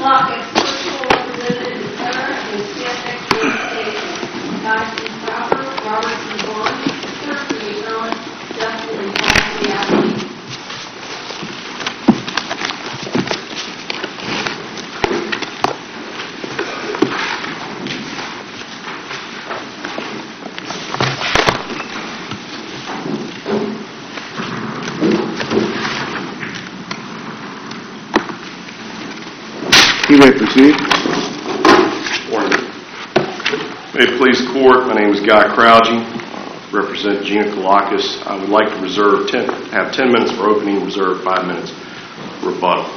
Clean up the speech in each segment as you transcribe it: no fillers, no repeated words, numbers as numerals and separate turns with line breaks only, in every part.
Lockett, personal representative, Center, and CSX Station. Dr. Crawford, Robert E. Vaughn, clerk for the appellant, Justin and Paul for the applicant.
You may proceed.
Morning. May it please the court, my name is Guy Crougy. I represent Gina Kalakis. I would like to have 10 minutes for opening, reserve 5 minutes for rebuttal.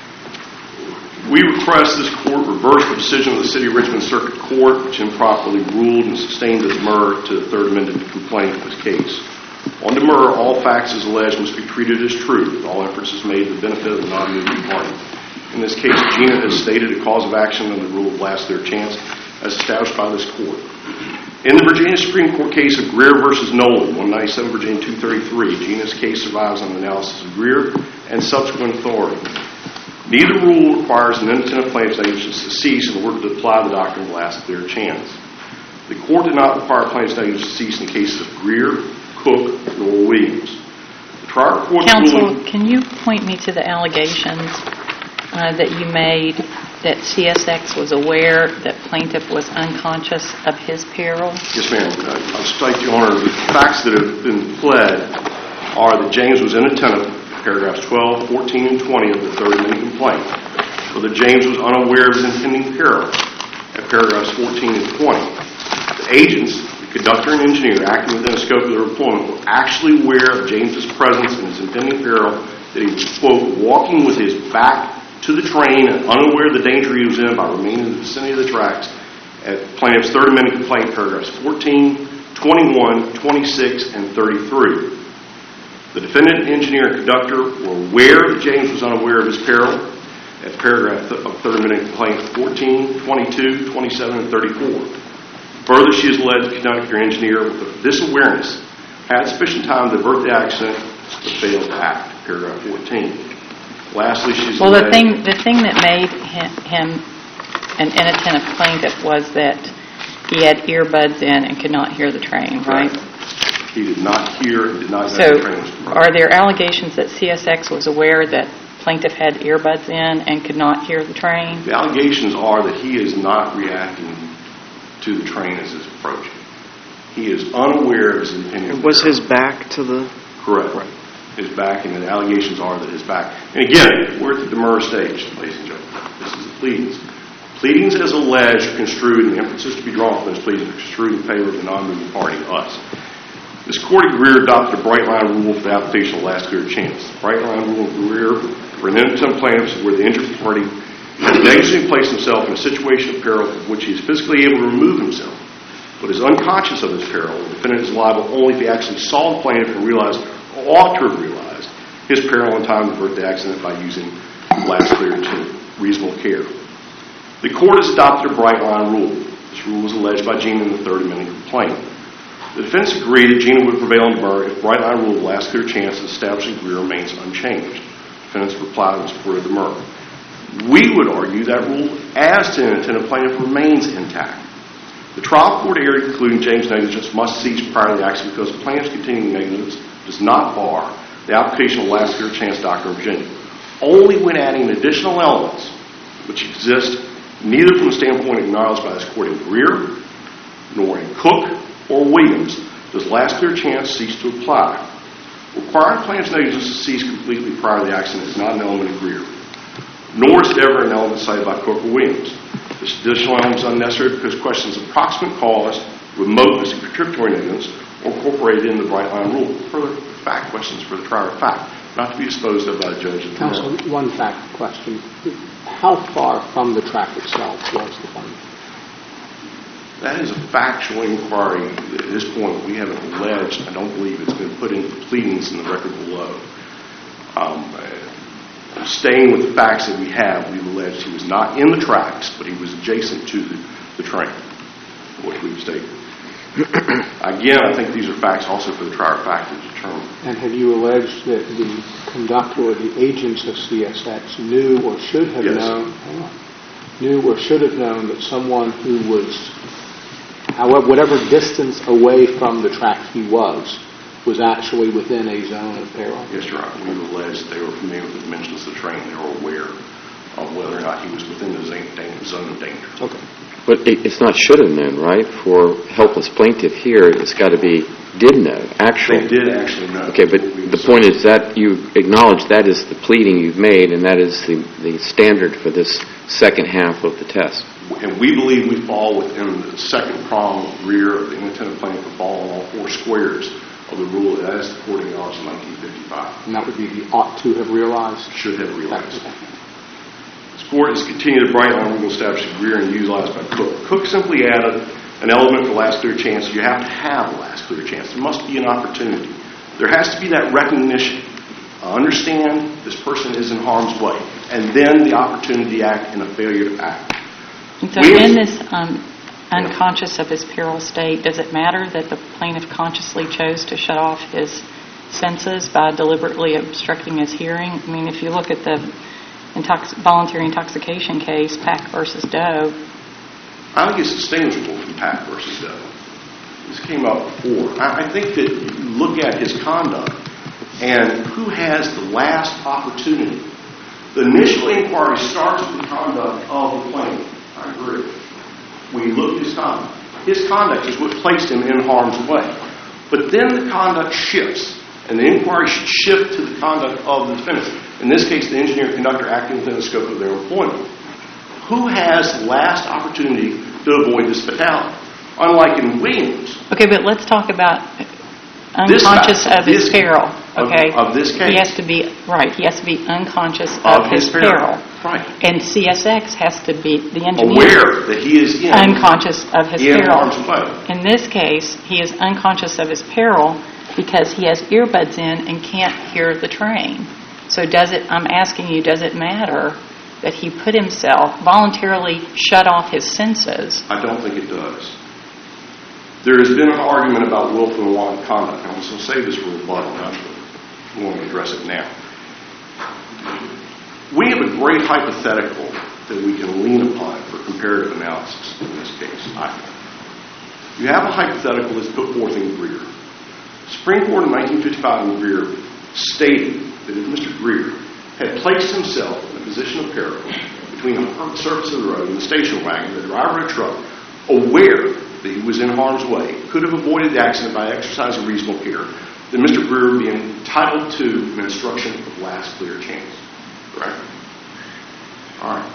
We request this court reverse the decision of the City of Richmond Circuit Court, which improperly ruled and sustained the demur to the third amended complaint in this case. On demur, all facts as alleged must be treated as true, with all inferences made to the benefit of the non-moving party. In this case, Gina has stated a cause of action under the rule of last clear chance as established by this court. In the Virginia Supreme Court case of Greer v. Nolan, 197 Virginia 233, Gina's case survives on the analysis of Greer and subsequent authority. Neither rule requires an inattentive plaintiff's negligence to cease in order to apply the doctrine of last clear chance. The court did not require plaintiff's negligence to cease in the cases of Greer, Cook, nor Williams. The trial court's
Counsel, can you point me to the allegations that you made that CSX was aware that plaintiff was unconscious of his peril?
Yes, ma'am. I'll state, Your Honor, the facts that have been pled are that James was inattentive, paragraphs 12, 14, and 20 of the third amendment complaint, or that James was unaware of his impending peril at paragraphs 14 and 20. The agents, the conductor and engineer acting within the scope of their employment, were actually aware of James's presence and his impending peril, that he was, quote, walking with his back to the train and unaware of the danger he was in by remaining in the vicinity of the tracks at plaintiff's third amendment complaint, paragraphs 14, 21, 26, and 33. The defendant, engineer, and conductor were aware that James was unaware of his peril at paragraph of third amendment complaint 14, 22, 27, and 34. Further, she is alleged the conductor and engineer, with this awareness, had sufficient time to avert the accident but failed to act, paragraph 14. Lastly, she's
well, the thing that made him an inattentive plaintiff was that he had earbuds in and could not hear the train, right?
He did not hear and did not
know the
train was running.
Are there allegations that CSX was aware that plaintiff had earbuds in and could not hear the train?
The allegations are that he is not reacting to the train as it's approaching. He is unaware of his impending.
Was his back to the...
Correct. Right. His back, and the allegations are that his back. And again, we're at the demur stage, ladies and gentlemen. This is the pleadings. Pleadings as alleged are construed, and the inferences to be drawn from those pleadings are construed in favor of the non-moving party, us. This court in Greer adopted a bright-line rule for the application of last clear chance. The bright-line rule in Greer for an innocent plaintiff is where the injured party has negligently placed himself in a situation of peril from which he is physically able to remove himself, but is unconscious of his peril. The defendant is liable only if he actually saw the plaintiff and realized, or ought to have realized, his peril in time to avert the accident by using last clear to reasonable care. The court has adopted a bright-line rule. This rule was alleged by Gina in the third amendment complaint. The defense agreed that Gina would prevail in demur if bright-line rule of last clear chance established in Greer remains unchanged. Defendants replied in support of demur. We would argue that rule as to inattentive plaintiff remains intact. The trial court area concluding James' negligence must cease prior to the accident because the plaintiff's continuing negligence does not bar the application of last clear chance doctrine of Virginia. Only when adding additional elements which exist neither from the standpoint acknowledged by this court in Greer nor in Cook or Williams does last clear chance cease to apply. Requiring plaintiff's negligence to cease completely prior to the accident is not an element of Greer, nor is it ever an element cited by Cook or Williams. This additional element is unnecessary because questions of proximate cause, remoteness, and contributory negligence are incorporated in the bright line rule. Further fact questions for the trier of fact, not to be disposed of by the judge.
Counsel, one fact question. How far from the track itself was the plaintiff?
That is a factual inquiry. At this point, we haven't alleged, I don't believe it's been put into pleadings in the record below. Staying with the facts that we have, we've alleged he was not in the tracks, but he was adjacent to the train, which we've stated. Again, I think these are facts also for the trier of fact to determine.
And have you alleged that the conductor or the agents of CSX knew or should have known? knew or should have known that someone who was, however, whatever distance away from the track he was actually within a zone of peril?
Yes, Your Honor. We alleged that they were familiar with the dimensions of the train. They were aware of whether or not he was within the zone of danger.
Okay.
But it's not should have known, right? For helpless plaintiff here, it's got to be did know, actually.
They did actually know.
Okay, but the point is that you acknowledge that is the pleading you've made, and that is the standard for this second half of the test.
And we believe we fall within the second prong of rear of the inattentive plaintiff to fall on all four squares of the rule that is the courting laws of 1955.
And that would be the ought to have realized?
Should have realized. This court has continued to bright line legal establish Greer and utilized by Cook. Cook simply added an element for last clear chance. You have to have a last clear chance. There must be an opportunity. There has to be that recognition. Understand this person is in harm's way. And then the opportunity to act and a failure to act.
And so in this unconscious of his peril state, does it matter that the plaintiff consciously chose to shut off his senses by deliberately obstructing his hearing? I mean, if you look at the voluntary intoxication case, Pack versus Doe.
I think it's distinguishable from Pack versus Doe. This came up before. I think that you look at his conduct and who has the last opportunity. The initial inquiry starts with the conduct of the plaintiff. I agree. We look at his conduct. His conduct is what placed him in harm's way. But then the conduct shifts, and the inquiry should shift to the conduct of the defendant. In this case, the engineer conductor acting within the scope of their employment. Who has the last opportunity to avoid this fatality? Unlike in Williams.
Okay, but let's talk about unconscious of his peril. Okay,
of this case.
He has to be right. He has to be unconscious of his peril.
Right.
And CSX has to be the engineer
aware that he is
unconscious of his peril.
Harm's way.
In this case, he is unconscious of his peril because he has earbuds in and can't hear the train. So I'm asking you, does it matter that he put himself, voluntarily shut off his senses?
I don't think it does. There has been an argument about willful and wanton conduct. I'm going to save this for rebuttal. I'm going to address it now. We have a great hypothetical that we can lean upon for comparative analysis in this case, I think. You have a hypothetical that's put forth in Greer. The Supreme Court in 1955 in Greer stated that if Mr. Greer had placed himself in a position of peril between the surface of the road and the station wagon, the driver of the truck, aware that he was in harm's way, could have avoided the accident by exercising reasonable care, then Mr. Greer would be entitled to an instruction of last clear chance. Correct? All right.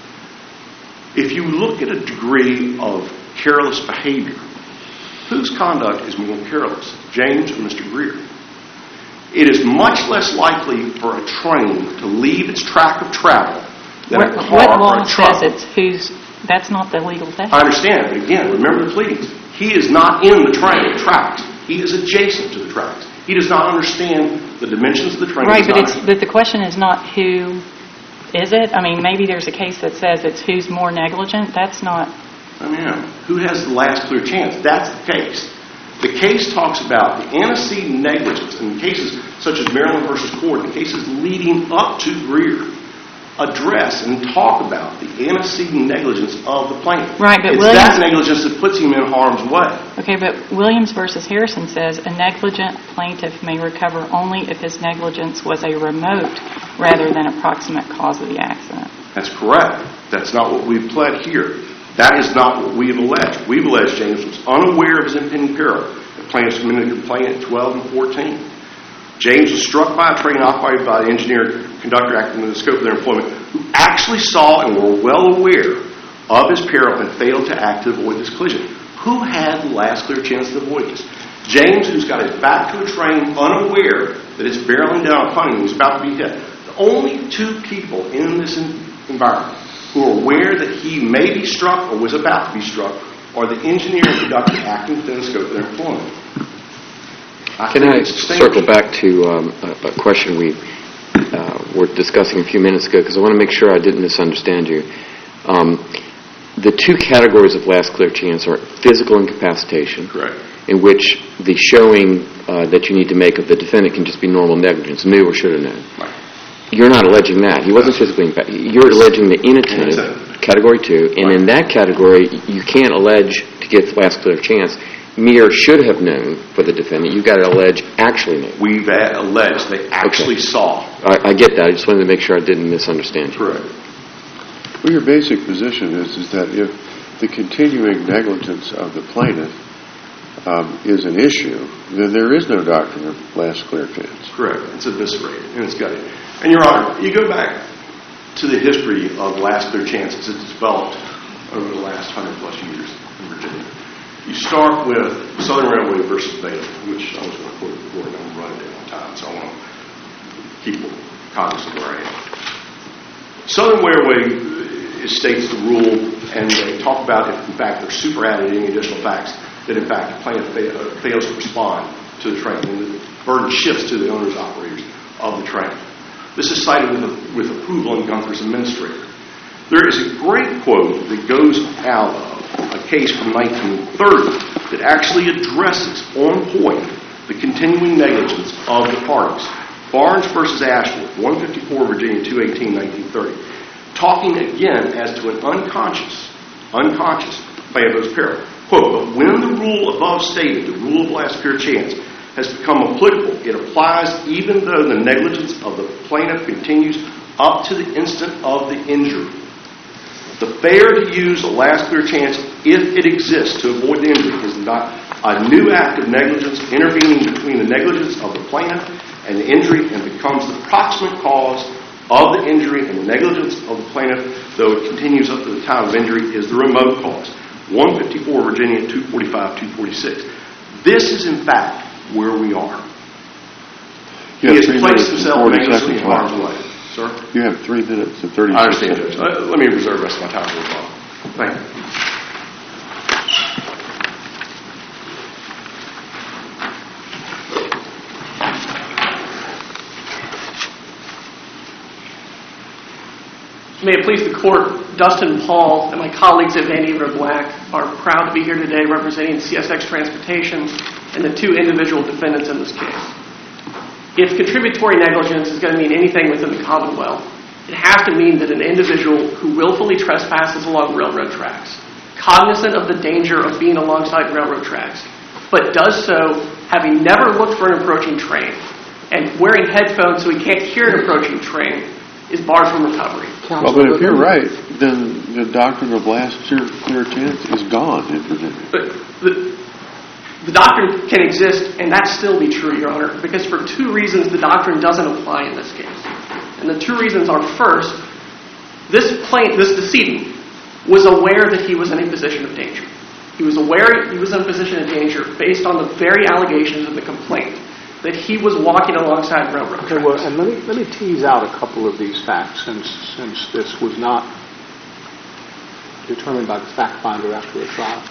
If you look at a degree of careless behavior, whose conduct is more careless, James or Mr. Greer? It is much less likely for a train to leave its track of travel than a car or a truck.
What law says that's not the legal test?
I understand, but again, remember the pleadings. He is not in the train tracks. He is adjacent to the tracks. He does not understand the dimensions of the train.
Right, but the question is not who is it. I mean, maybe there's a case that says it's who's more negligent. That's not.
I mean, who has the last clear chance? That's the case. The case talks about the antecedent negligence in cases such as Maryland versus Cord, the cases leading up to Greer, address and talk about the antecedent negligence of the plaintiff.
Right, but
it's that negligence that puts him in harm's way. Okay,
but Williams versus Harrison says a negligent plaintiff may recover only if his negligence was a remote rather than approximate cause of the accident.
That's correct. That's not what we've pled here. That is not what we have alleged. We've alleged James was unaware of his impending peril. The plaintiff submitted a complaint at 12 and 14. James was struck by a train operated by the engineer conductor acting within the scope of their employment who actually saw and were well aware of his peril and failed to act to avoid this collision. Who had the last clear chance to avoid this? James, who's got his back to a train, unaware that it's barreling down upon him, he's about to be hit. The only two people in this environment who are aware that he may be struck or was about to be struck are the engineer and conductor acting within the scope of their employment.
Can I circle back to a question we were discussing a few minutes ago, because I want to make sure I didn't misunderstand you. The two categories of last clear chance are physical incapacitation,
correct,
in which the showing that you need to make of the defendant can just be normal negligence, knew or should have known.
Right.
You're not alleging that. He wasn't physically incapacitated. You're alleging the inattentive. Category 2, and in that category, you can't allege to get last clear chance. Mere should have known for the defendant. You've got to allege actually knew.
We've alleged they actually saw.
I get that. I just wanted to make sure I didn't misunderstand you.
Correct.
Well, your basic position is that if the continuing negligence of the plaintiff is an issue, then there is no doctrine of last clear chance.
Correct. It's eviscerated, and it's gutted. And, Your Honor, you go back to the history of last clear chance as it's developed over the last 100-plus years in Virginia. You start with Southern Railway versus Bailey, which I was going to quote before, and I'm running down on time, so I want to keep cognizant of where I am. Southern Railway states the rule, and they talk about if, in fact, they're superadded any additional facts, that, in fact, the plaintiff fails to respond to the train, and the burden shifts to the owners, operators of the train. This is cited with approval in Gunther's Administrator. There is a great quote that goes out of a case from 1930 that actually addresses on point the continuing negligence of the parties. Barnes versus Ashford, 154 Virginia 218, 1930. Talking again as to an unconscious plaintiff's peril. Quote, but when the rule above stated, the rule of last clear chance, has become applicable, it applies even though the negligence of the plaintiff continues up to the instant of the injury. The failure to use the last clear chance, if it exists, to avoid the injury is not a new act of negligence intervening between the negligence of the plaintiff and the injury and becomes the proximate cause of the injury, and the negligence of the plaintiff, though it continues up to the time of injury, is the remote cause. 154 Virginia 245, 246. This is, in fact, where we are. He has placed himself negligently in harm's way. Sir?
You have 3 minutes and 30 seconds.
I understand, Judge. Let me reserve the rest of my time for the call. Thank you.
May it please the Court, Dustin Paul and my colleagues at Van Ever Black are proud to be here today representing CSX Transportation and the 2 individual defendants in this case. If contributory negligence is going to mean anything within the Commonwealth, it has to mean that an individual who willfully trespasses along railroad tracks, cognizant of the danger of being alongside railroad tracks, but does so having never looked for an approaching train and wearing headphones so he can't hear an approaching train, is barred from recovery.
Well, but if you're right, then the doctrine of last clear chance is gone in Virginia.
But the doctrine can exist, and that still be true, Your Honor, because for 2 reasons the doctrine doesn't apply in this case. And the 2 reasons are, first, this decedent was aware that he was in a position of danger. He was aware he was in a position of danger based on the very allegations of the complaint, that he was walking alongside railroad tracks.
Okay, well, and let me tease out a couple of these facts, since this was not determined by the fact finder after a trial.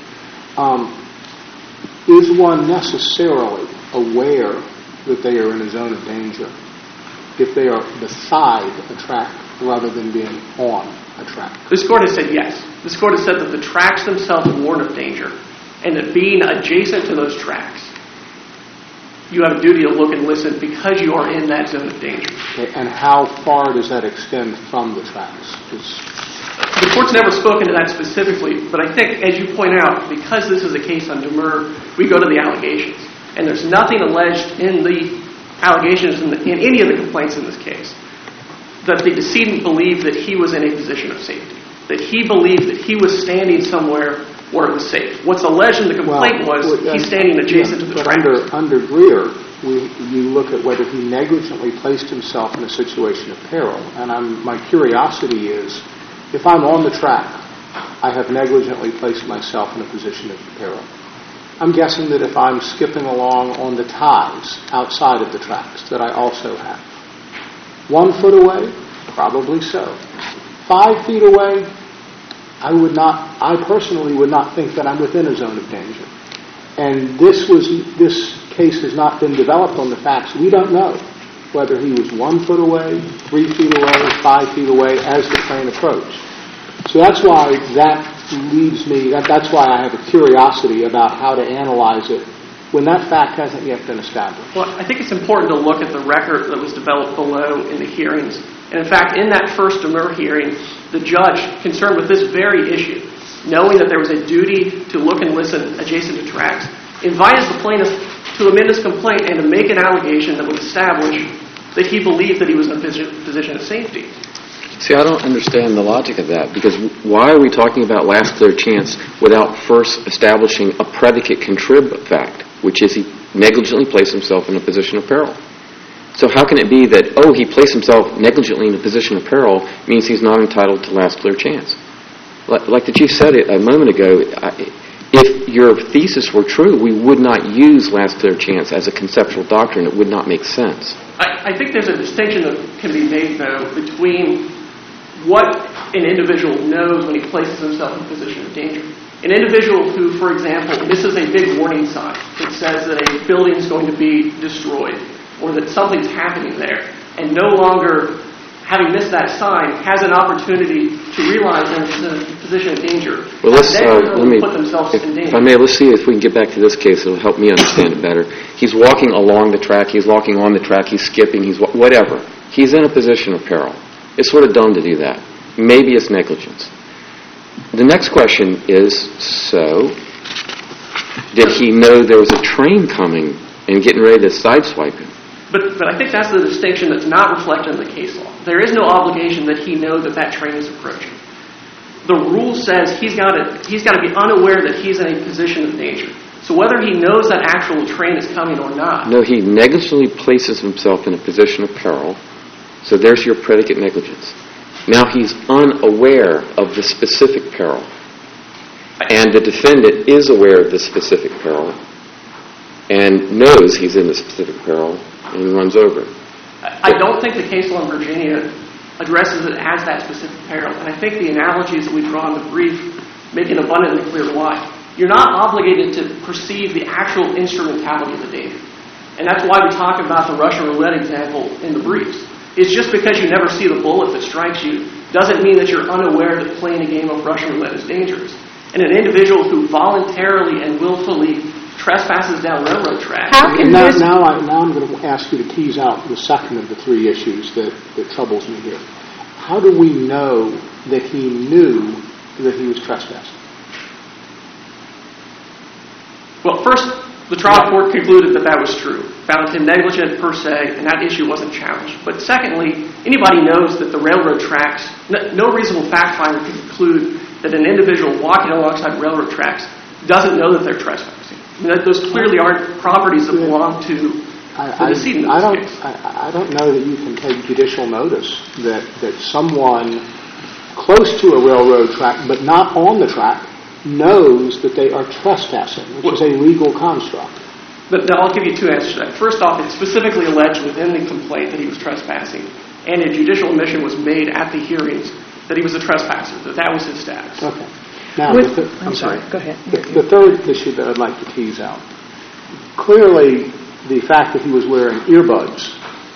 Is one necessarily aware that they are in a zone of danger if they are beside a track rather than being on a track?
This Court has said yes. This Court has said that the tracks themselves warn of danger, and that being adjacent to those tracks, you have a duty to look and listen because you are in that zone of danger.
Okay, and how far does that extend from the tracks?
The Court's never spoken to that specifically, but I think, as you point out, because this is a case on demur, we go to the allegations. And there's nothing alleged in the allegations in any of the complaints in this case that the decedent believed that he was in a position of safety, that he believed that he was standing somewhere where it was safe. What's alleged in the complaint was he's standing adjacent to the track.
But under Greer, you look at whether he negligently placed himself in a situation of peril. And my curiosity is, if I'm on the track, I have negligently placed myself in a position of peril. I'm guessing that if I'm skipping along on the ties outside of the tracks, that I also have. 1 foot away? Probably so. 5 feet away? I personally would not think that I'm within a zone of danger. And this case has not been developed on the facts. We don't know whether he was 1 foot away, 3 feet away, 5 feet away as the train approached. So that's why that leaves me, that's why I have a curiosity about how to analyze it when that fact hasn't yet been established.
Well, I think it's important to look at the record that was developed below in the hearings. And in fact, in that first demur hearing, the judge, concerned with this very issue, knowing that there was a duty to look and listen adjacent to tracks, invited the plaintiff to amend his complaint and to make an allegation that would establish that he believed that he was in a position of safety.
See, I don't understand the logic of that, because why are we talking about last clear chance without first establishing a predicate contrib fact, which is he negligently placed himself in a position of peril? So how can it be that, he placed himself negligently in a position of peril means he's not entitled to last clear chance? Like the Chief said a moment ago, if your thesis were true, we would not use last clear chance as a conceptual doctrine. It would not make sense.
I think there's a distinction that can be made, though, between what an individual knows when he places himself in a position of danger. An individual who, for example, misses a big warning sign that says that a building is going to be destroyed or that something's happening there, and no longer, having missed that sign, has an opportunity to realize they're in a position of danger.
Well,
Put themselves in danger.
If I may, let's see if we can get back to this case. It'll help me understand it better. He's walking along the track. He's walking on the track. He's skipping. He's whatever. He's in a position of peril. It's sort of dumb to do that. Maybe it's negligence. The next question is, did he know there was a train coming and getting ready to sideswipe him?
But I think that's the distinction that's not reflected in the case law. There is no obligation that he know that train is approaching. The rule says he's got to be unaware that he's in a position of danger. So whether he knows that actual train is coming or not.
No, he negligently places himself in a position of peril. So there's your predicate negligence. Now he's unaware of the specific peril. And the defendant is aware of the specific peril and knows he's in the specific peril and runs over.
I don't think the case law in Virginia addresses it as that specific peril. And I think the analogies that we draw in the brief make it abundantly clear why. You're not obligated to perceive the actual instrumentality of the danger. And that's why we talk about the Russian roulette example in the briefs. It's just because you never see the bullet that strikes you doesn't mean that you're unaware that playing a game of Russian roulette is dangerous. And an individual who voluntarily and willfully trespasses down railroad tracks.
Now I'm going to ask you to tease out the second of the three issues that troubles me here. How do we know that he knew that he was trespassing?
Well, first, the trial court concluded that was true, found him negligent per se, and that issue wasn't challenged. But secondly, anybody knows that the railroad tracks, no reasonable fact finder can conclude that an individual walking alongside railroad tracks doesn't know that they're trespassing. I mean, those clearly aren't properties that belong to the decedent in this case.
I don't know that you can take judicial notice that someone close to a railroad track, but not on the track, knows that they are trespassing, which is a legal construct.
But I'll give you two answers to that. First off, it's specifically alleged within the complaint that he was trespassing, and a judicial admission was made at the hearings that he was a trespasser, that was his status.
Okay. Now,
I'm sorry, go ahead.
The third issue that I'd like to tease out. Clearly, the fact that he was wearing earbuds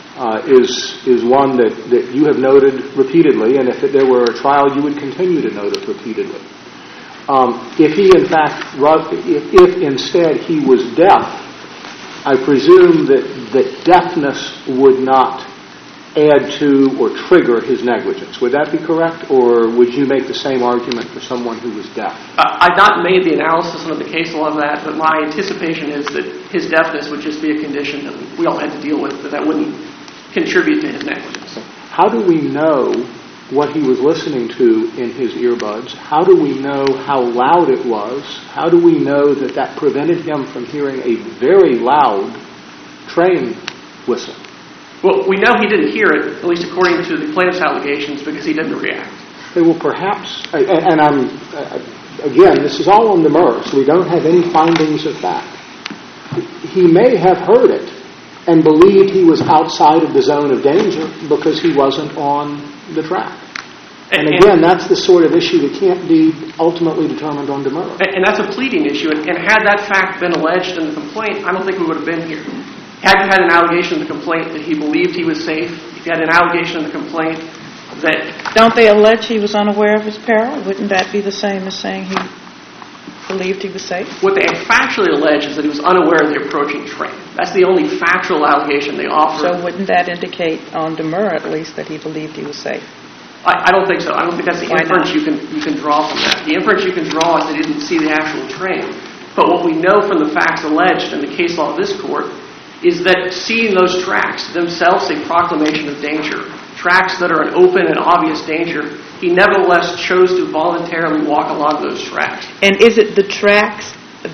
is one that you have noted repeatedly, and if there were a trial, you would continue to note it repeatedly. If he, in fact, if instead he was deaf, I presume that deafness would not add to or trigger his negligence. Would that be correct, or would you make the same argument for someone who was deaf?
I've not made the analysis of the case law of that, but my anticipation is that his deafness would just be a condition that we all had to deal with, that wouldn't contribute to his negligence.
How do we know what he was listening to in his earbuds? How do we know how loud it was? How do we know that prevented him from hearing a very loud train whistle?
Well, we know he didn't hear it, at least according to the plaintiff's allegations, because he didn't react.
Well, perhaps, and I'm, again, this is all on the Demurrer, so we don't have any findings of fact. He may have heard it and believed he was outside of the zone of danger because he wasn't on the track. And again, that's the sort of issue that can't be ultimately determined on Demurrer.
And that's a pleading issue, and had that fact been alleged in the complaint, I don't think we would have been here. Had you had an allegation in the complaint that he believed he was safe, if you had an allegation in the complaint that...
Don't they allege he was unaware of his peril? Wouldn't that be the same as saying he believed he was safe?
What they factually allege is that he was unaware of the approaching train. That's the only factual allegation they offer.
So wouldn't that indicate on Demurrer, at least, that he believed he was safe?
I don't think so. I don't think that's the
Why
inference
not?
you can draw from that. The inference you can draw is they didn't see the actual train. But what we know from the facts alleged in the case law of this court is that seeing those tracks themselves a proclamation of danger, tracks that are an open and obvious danger, he nevertheless chose to voluntarily walk along those tracks.
And is it the tracks,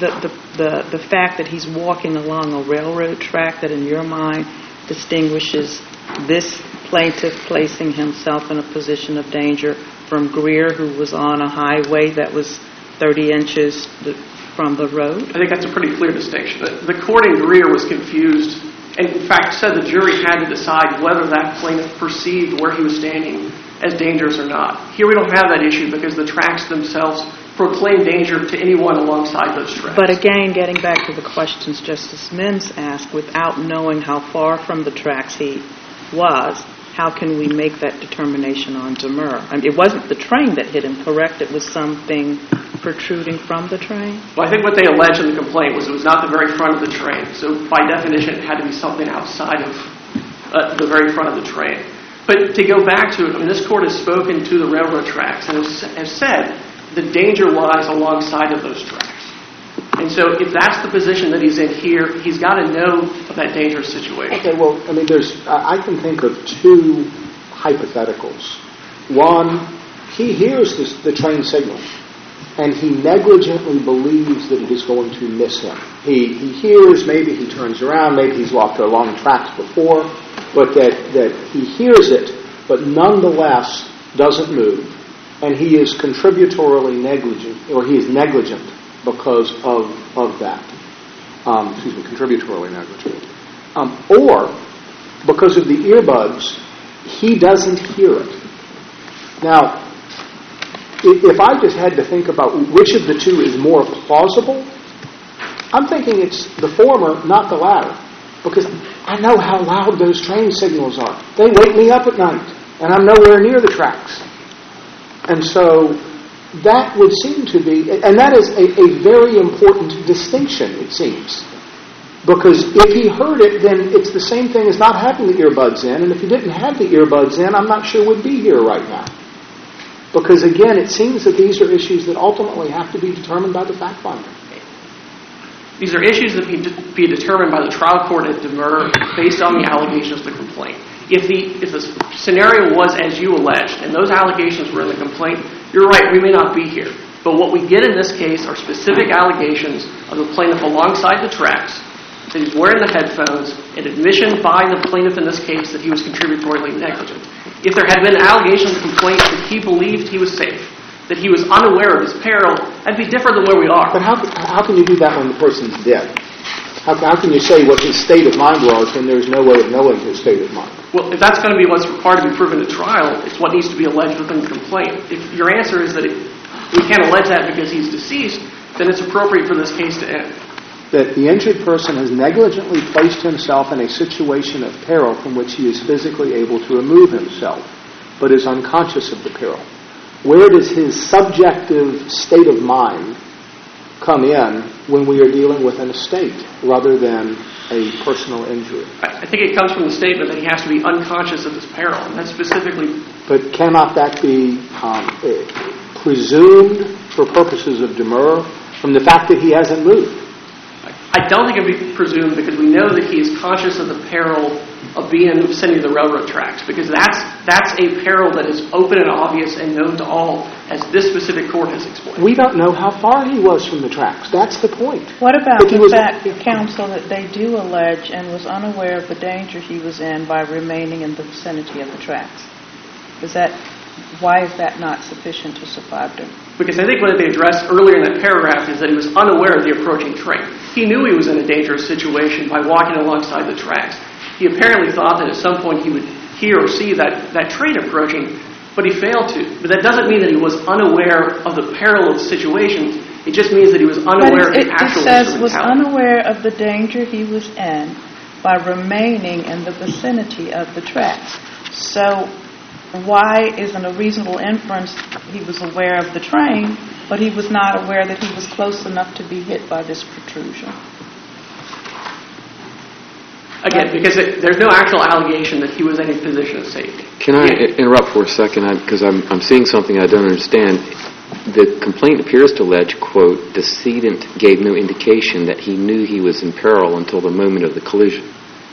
the fact that he's walking along a railroad track that in your mind distinguishes this plaintiff placing himself in a position of danger from Greer, who was on a highway that was 30 inches from the road?
I think that's a pretty clear distinction. The court in Greer was confused and, in fact, said the jury had to decide whether that plaintiff perceived where he was standing as dangerous or not. Here we don't have that issue because the tracks themselves proclaim danger to anyone alongside those tracks.
But again, getting back to the questions Justice Mintz asked, without knowing how far from the tracks he was, how can we make that determination on demur? I mean, it wasn't the train that hit him, correct? It was something protruding from the train?
Well, I think what they alleged in the complaint was it was not the very front of the train. So by definition, it had to be something outside of the very front of the train. But to go back to it, I mean, this court has spoken to the railroad tracks and has said the danger lies alongside of those tracks. And so if that's the position that he's in here, he's got to know of that dangerous situation.
Okay, well, I mean, I can think of two hypotheticals. One, he hears the train signal, and he negligently believes that it is going to miss him. He hears, maybe he turns around, maybe he's walked along tracks before, but that he hears it, but nonetheless doesn't move, and he is contributorily negligent, or he is negligent because of that. Contributorily negligent. Or, because of the earbuds, he doesn't hear it. Now, if I just had to think about which of the two is more plausible, I'm thinking it's the former, not the latter. Because I know how loud those train signals are. They wake me up at night, and I'm nowhere near the tracks. And so that would seem to be, and that is a very important distinction, it seems. Because if he heard it, then it's the same thing as not having the earbuds in, and if he didn't have the earbuds in, I'm not sure we'd be here right now. Because again, it seems that these are issues that ultimately have to be determined by the fact finder.
These are issues that be determined by the trial court at demur based on the allegations of the complaint. If the scenario was as you alleged, and those allegations were in the complaint, you're right, we may not be here. But what we get in this case are specific allegations of the plaintiff alongside the tracks, that he's wearing the headphones, an admission by the plaintiff in this case that he was contributorily negligent. If there had been allegations of complaint that he believed he was safe, that he was unaware of his peril, that'd be different than where we are.
But how can you do that when the person's dead? How can you say what his state of mind was when there's no way of knowing his state of mind?
Well, if that's going to be what's required to be proven at trial, it's what needs to be alleged within the complaint. If your answer is that we can't allege that because he's deceased, then it's appropriate for this case to end.
That the injured person has negligently placed himself in a situation of peril from which he is physically able to remove himself, but is unconscious of the peril. Where does his subjective state of mind come in when we are dealing with an estate rather than a personal injury?
I think it comes from the statement that he has to be unconscious of his peril, and that's specifically...
But cannot that be presumed for purposes of demur from the fact that he hasn't moved?
I don't think it would be presumed because we know that he is conscious of the peril of being in the vicinity of the railroad tracks, because that's a peril that is open and obvious and known to all, as this specific court has explained.
We don't know how far he was from the tracks. That's the point.
What about the fact, counsel, that they do allege and was unaware of the danger he was in by remaining in the vicinity of the tracks? Why is that not sufficient to survive him?
Because I think what they addressed earlier in that paragraph is that he was unaware of the approaching train. He knew he was in a dangerous situation by walking alongside the tracks. He apparently thought that at some point he would hear or see that train approaching, but he failed to. But that doesn't mean that he was unaware of the peril of the situation. It just means that he was unaware of the actual instrumentality.
It says was unaware of the danger he was in by remaining in the vicinity of the tracks. So why isn't a reasonable inference he was aware of the train, but he was not aware that he was close enough to be hit by this protrusion?
Again, because there's no actual allegation that he was in any position of safety.
Can I interrupt for a second? Because I'm seeing something I don't understand. The complaint appears to allege, quote, decedent gave no indication that he knew he was in peril until the moment of the collision.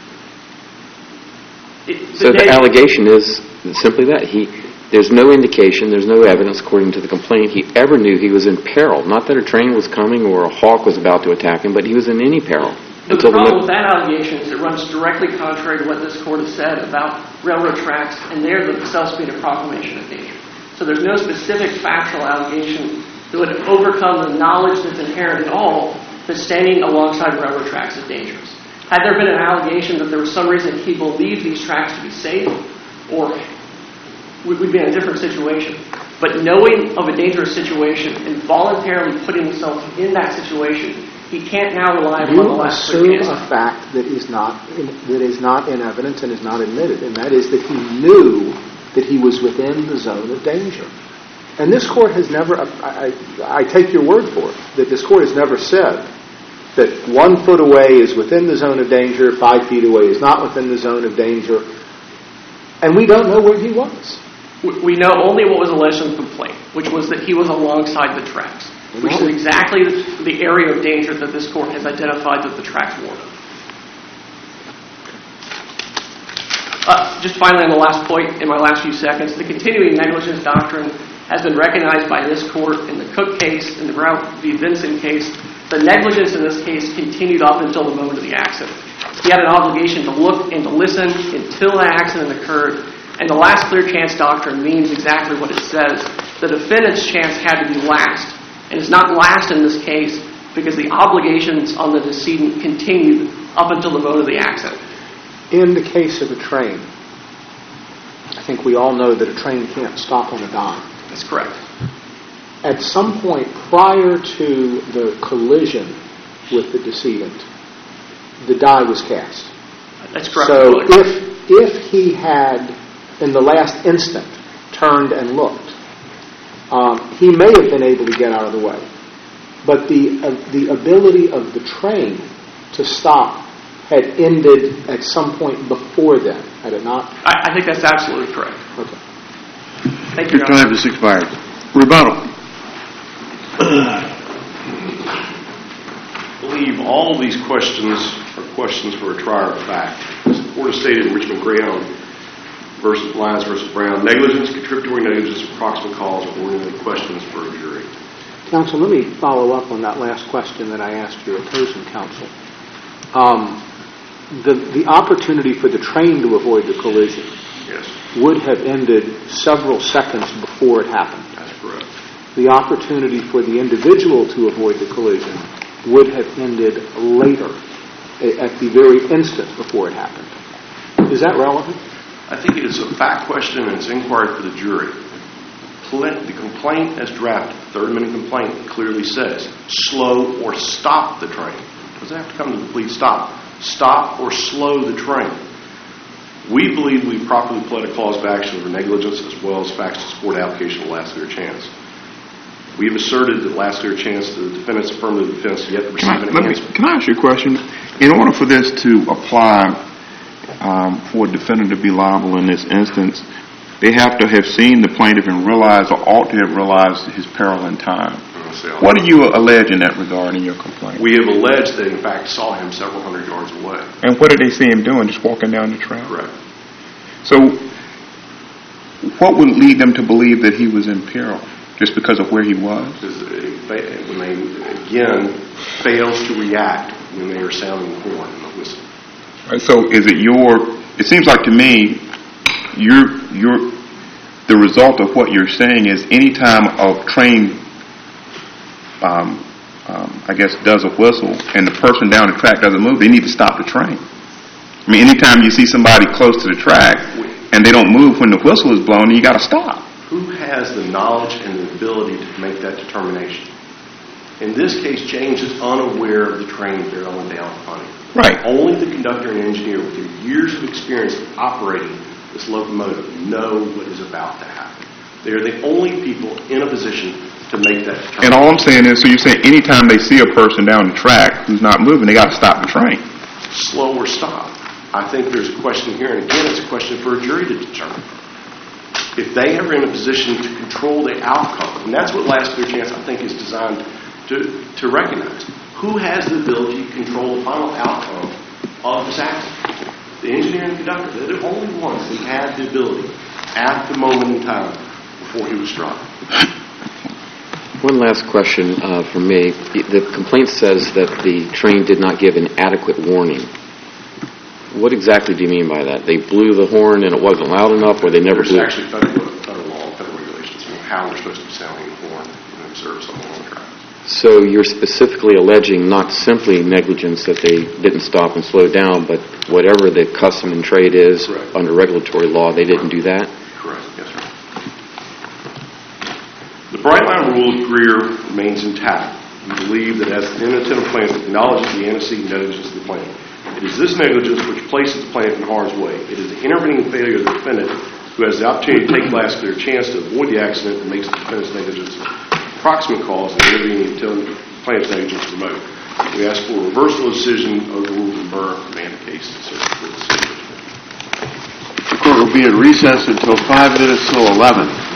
So the allegation is simply that. There's no indication, there's no evidence, according to the complaint, he ever knew he was in peril. Not that a train was coming or a hawk was about to attack him, but he was in any peril.
The problem with that allegation is it runs directly contrary to what this Court has said about railroad tracks, and they're themselves being a proclamation of danger. So there's no specific factual allegation that would overcome the knowledge that's inherent in all that standing alongside railroad tracks is dangerous. Had there been an allegation that there was some reason he believed these tracks to be safe, or we'd be in a different situation. But knowing of a dangerous situation and voluntarily putting himself in that situation, he can't now rely upon the last
You assume a fact that is not in evidence and is not admitted, and that is that he knew that he was within the zone of danger. And this Court has never, I take your word for it, that this Court has never said that 1 foot away is within the zone of danger, 5 feet away is not within the zone of danger, and we don't know where he was.
We know only what was alleged in the complaint, which was that he was alongside the tracks, which is exactly the area of danger that this Court has identified that the tracks warned of. Just finally, on the last point, in my last few seconds, the continuing negligence doctrine has been recognized by this Court in the Cook case, in the Brown v. Vinson case. The negligence in this case continued up until the moment of the accident. He had an obligation to look and to listen until the accident occurred, and the last clear chance doctrine means exactly what it says. The defendant's chance had to be last, and it's not last in this case because the obligations on the decedent continued up until the moment of the accident.
In the case of a train, I think we all know that a train can't stop on a dime.
That's correct.
At some point prior to the collision with the decedent, the die was cast.
That's correct.
So if he had, in the last instant, turned and looked, he may have been able to get out of the way. But the ability of the train to stop had ended at some point before then, had it not?
I think that's absolutely correct.
Okay.
Thank you,
Your
Your Honor.
time has expired. Rebuttal.
I believe all of these questions are questions for a trier of fact. As the Court has stated in Richmond Greyhound Lyons v. Brown, negligence, contributory negligence, proximate cause are ordinary questions for a jury.
Counsel, let me follow up on that last question that I asked your opposing counsel. The opportunity for the train to avoid the collision would have ended several seconds before it happened.
That's correct.
The opportunity for the individual to avoid the collision would have ended later, at the very instant before it happened. Is that relevant?
I think it is a fact question and it's inquiry for the jury. The complaint as drafted, the Third Amendment complaint, clearly says slow or stop the train. It doesn't have to come to the complete stop. Stop or slow the train. We believe we've properly pled a cause of action for negligence as well as facts to support application of last clear chance. We have asserted that last clear chance to the defendant's affirmative defense yet to receive an enhancement.
Can I ask you a question? In order for this to apply for a defendant to be liable in this instance, they have to have seen the plaintiff and realize or ought to have realized his peril in time. What do you allege in that regard in your complaint?
We have alleged that, in fact, saw him several hundred yards away.
And what did they see him doing? Just walking down the track?
Correct.
So what would lead them to believe that he was in peril? Just because of where he was?
When they, again, fails to react when they are sounding the horn and the whistle.
Right, so is it it seems like to me, the result of what you're saying is any time a train does a whistle and the person down the track doesn't move, they need to stop the train. I mean, anytime you see somebody close to the track and they don't move when the whistle is blown, you got to stop.
Who has the knowledge and the ability to make that determination? In this case, James is unaware of the train barreling down upon him.
Right.
Only the conductor and engineer with their years of experience operating this locomotive know what is about to happen. They are the only people in a position to make that determination.
And all I'm saying is, so you're saying anytime they see a person down the track who's not moving, they got to stop the train.
Slow or stop. I think there's a question here, and again, it's a question for a jury to determine. If they are in a position to control the outcome, and that's what last clear chance, I think, is designed to recognize. Who has the ability to control the final outcome of this accident? The engineer and the conductor. They're the only ones who had the ability at the moment in time before he was struck.
One last question from me. The complaint says that the train did not give an adequate warning. What exactly do you mean by that? They blew the horn and it wasn't loud enough, or they never blew?
There's actually federal law, federal regulations on how we're supposed to be sounding the horn and observe someone on the track.
So you're specifically alleging not simply negligence that they didn't stop and slow down, but whatever the custom and trade is
Correct.
Under regulatory law, they didn't do that?
Correct, yes, sir. The bright line rule of Greer remains intact. We believe that as the inattentive plaintiff acknowledges the antecedent negligence of the plaintiff, it is this negligence which places the plaintiff in harm's way. It is the intervening failure of the defendant who has the opportunity to take last clear chance to avoid the accident that makes the defendant's negligence proximate cause and intervening until the plaintiff's negligence remote. We ask for a reversal decision overruled in Burr, remand the case to circuit court decision.
The court will be in recess until 5 minutes till 11.